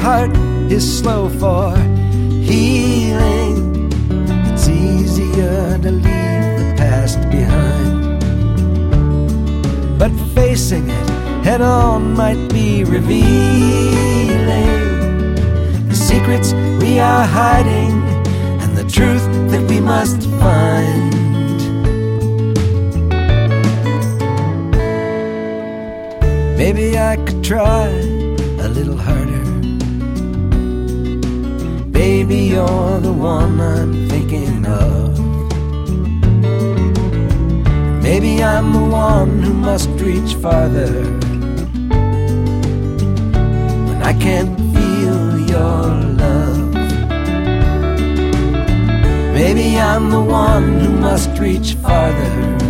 heart is slow for healing. It's easier to leave the past behind, but facing it head on might be revealing the secrets we are hiding and the truth that we must find. Maybe I could try a little harder. Baby, you're the one I'm thinking of. Maybe I'm the one who must reach farther when I can't feel your love. Maybe I'm the one who must reach farther